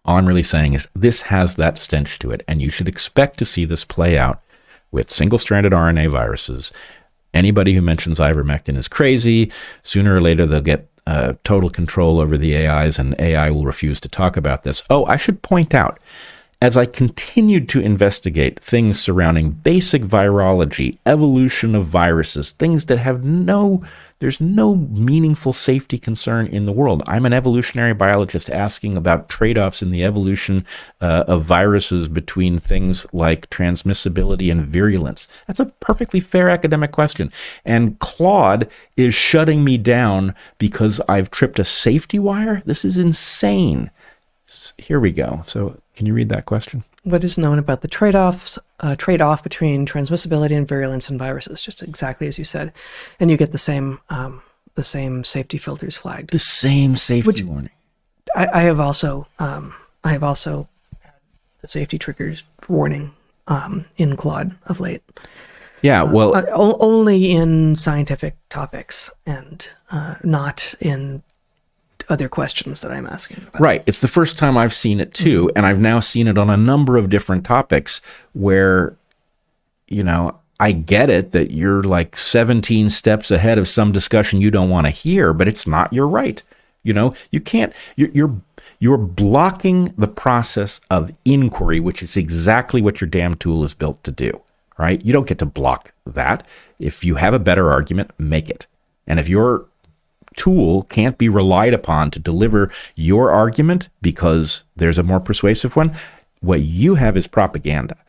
All I'm really saying is this has that stench to it, and you should expect to see this play out with single-stranded RNA viruses. Anybody who mentions ivermectin is crazy. Sooner or later, they'll get total control over the AIs, and AI will refuse to talk about this. Oh, I should point out, as I continued to investigate things surrounding basic virology, evolution of viruses, things that have there's no meaningful safety concern in the world. I'm an evolutionary biologist asking about trade-offs in the evolution of viruses between things like transmissibility and virulence. That's a perfectly fair academic question. And Claude is shutting me down because I've tripped a safety wire? This is insane. Here we go. So can you read that question? What is known about the trade-off between transmissibility and virulence in viruses? Just exactly as you said, and you get the same safety filters flagged. The same safety warning. I have also had the safety triggers warning in Claude of late. Yeah, well, only in scientific topics and not in other questions that I'm asking about. Right. It's the first time I've seen it too. And I've now seen it on a number of different topics where, I get it that you're like 17 steps ahead of some discussion you don't want to hear, but it's not your right. You can't, you're blocking the process of inquiry, which is exactly what your damn tool is built to do, right? You don't get to block that. If you have a better argument, make it. And if your tool can't be relied upon to deliver your argument because there's a more persuasive one, what you have is propaganda.